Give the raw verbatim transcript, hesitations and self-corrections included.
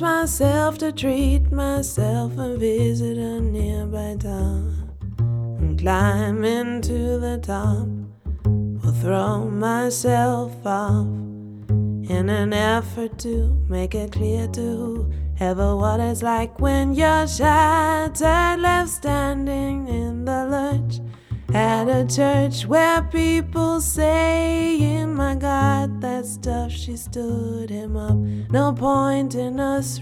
myself to treat myself and visit a nearby town and climb into the top or throw myself off in an effort to make it clear to whoever what it's like when you're shattered, left standing in the lurch at a church where people saying, my God, that stuff, she stood him up. No point in us